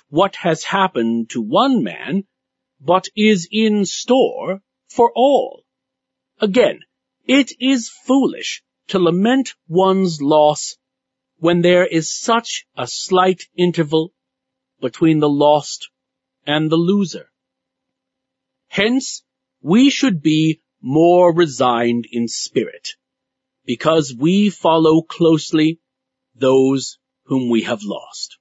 what has happened to one man, but is in store for all. Again, it is foolish to lament one's loss when there is such a slight interval between the lost and the loser. Hence, we should be more resigned in spirit, because we follow closely those whom we have lost.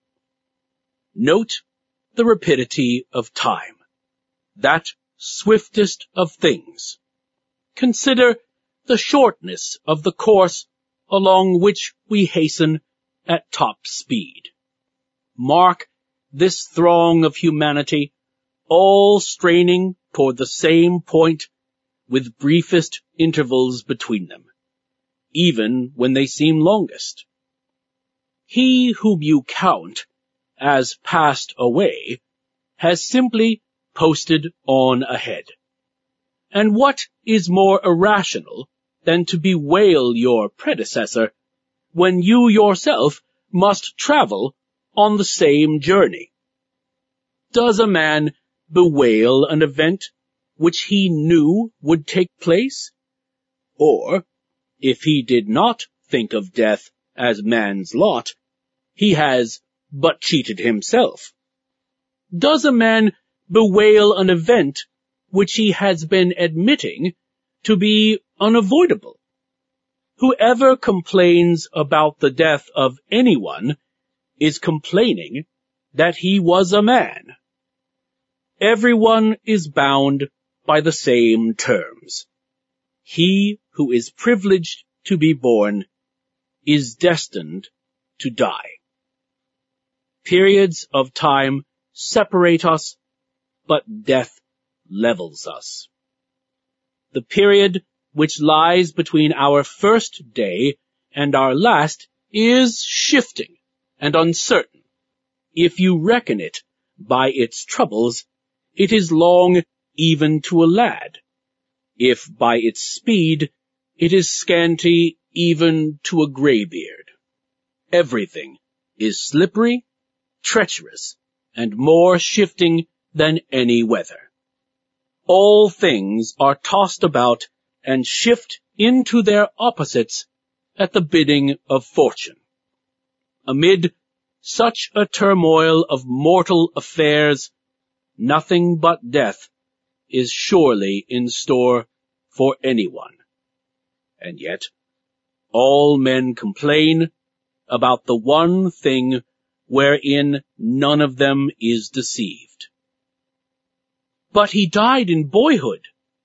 Note the rapidity of time, that swiftest of things. Consider the shortness of the course along which we hasten at top speed. Mark this throng of humanity, all straining toward the same point with briefest intervals between them, even when they seem longest. He whom you count as passed away has simply posted on ahead. And what is more irrational than to bewail your predecessor when you yourself must travel on the same journey? Does a man bewail an event which he knew would take place? Or, if he did not think of death as man's lot, he has but cheated himself. Does a man bewail an event which he has been admitting to be unavoidable? Whoever complains about the death of anyone is complaining that he was a man. Everyone is bound by the same terms. He who is privileged to be born is destined to die. Periods of time separate us, but death levels us. The period which lies between our first day and our last is shifting and uncertain. If you reckon it by its troubles, it is long even to a lad. If by its speed, it is scanty even to a graybeard. Everything is slippery, treacherous, and more shifting than any weather. All things are tossed about and shift into their opposites at the bidding of fortune. Amid such a turmoil of mortal affairs, nothing but death is surely in store for anyone. And yet, all men complain about the one thing wherein none of them is deceived. But he died in boyhood.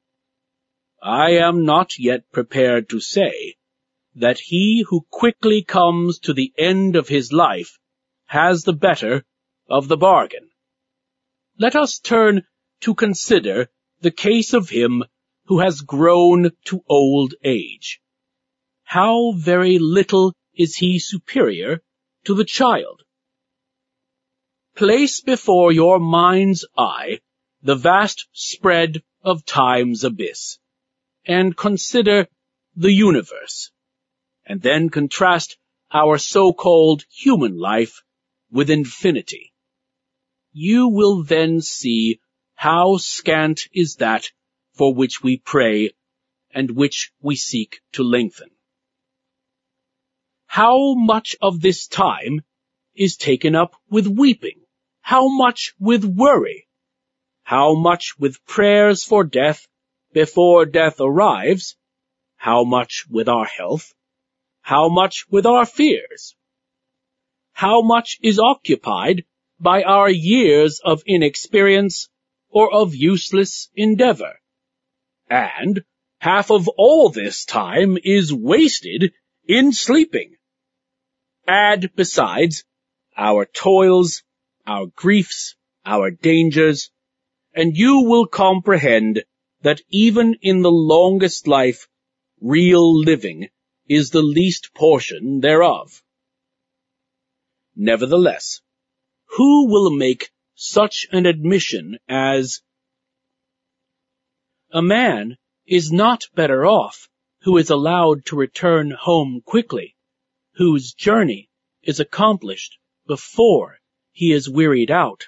I am not yet prepared to say that he who quickly comes to the end of his life has the better of the bargain. Let us turn to consider the case of him who has grown to old age. How very little is he superior to the child. Place before your mind's eye the vast spread of time's abyss, and consider the universe, and then contrast our so-called human life with infinity. You will then see how scant is that for which we pray and which we seek to lengthen. How much of this time is taken up with weeping? How much with worry? How much with prayers for death before death arrives? How much with our health? How much with our fears? How much is occupied by our years of inexperience or of useless endeavor? And half of all this time is wasted in sleeping. Add besides our toils, our griefs, our dangers, and you will comprehend that even in the longest life, real living is the least portion thereof. Nevertheless, who will make such an admission as, a man is not better off who is allowed to return home quickly, whose journey is accomplished before he is wearied out.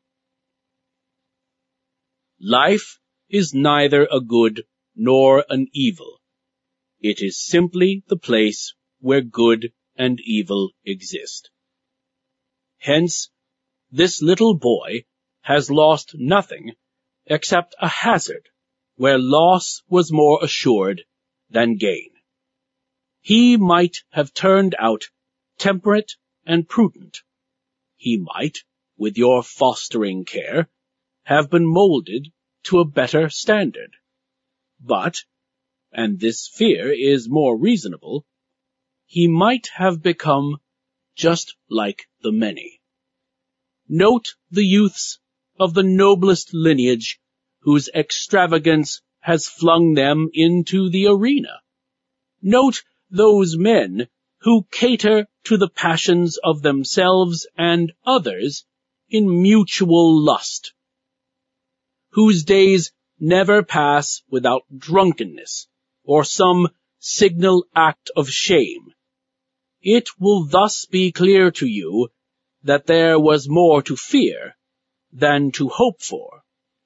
Life is neither a good nor an evil. It is simply the place where good and evil exist. Hence, this little boy has lost nothing except a hazard where loss was more assured than gain. He might have turned out temperate and prudent. He might, with your fostering care, have been molded to a better standard. But, and this fear is more reasonable, he might have become just like the many. Note the youths of the noblest lineage whose extravagance has flung them into the arena. Note those men who cater to the passions of themselves and others in mutual lust, whose days never pass without drunkenness or some signal act of shame. It will thus be clear to you that there was more to fear than to hope for.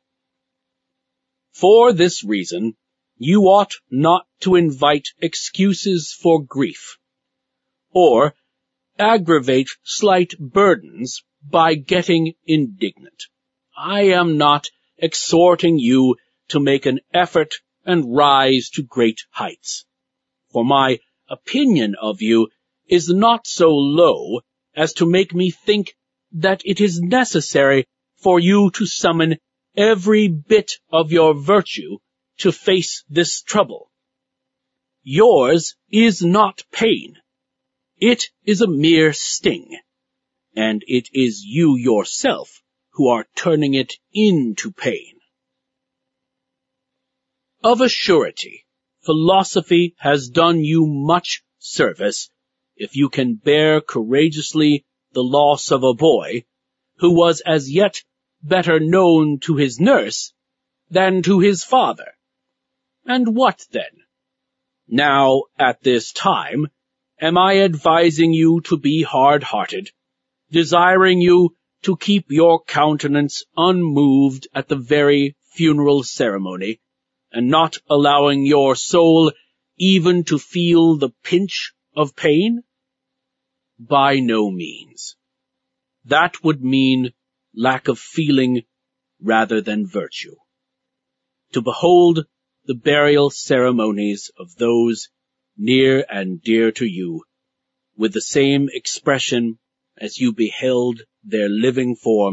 For this reason, you ought not to invite excuses for grief, or aggravate slight burdens by getting indignant. I am not exhorting you to make an effort and rise to great heights, for my opinion of you is not so low as to make me think that it is necessary for you to summon every bit of your virtue to face this trouble. Yours is not pain. It is a mere sting, and it is you yourself who are turning it into pain. Of a surety, philosophy has done you much service if you can bear courageously the loss of a boy who was as yet better known to his nurse than to his father. And what then? Now, at this time, am I advising you to be hard-hearted, desiring you to keep your countenance unmoved at the very funeral ceremony, and not allowing your soul even to feel the pinch of pain? By no means. That would mean lack of feeling rather than virtue. To behold the burial ceremonies of those near and dear to you with the same expression as you beheld their living forms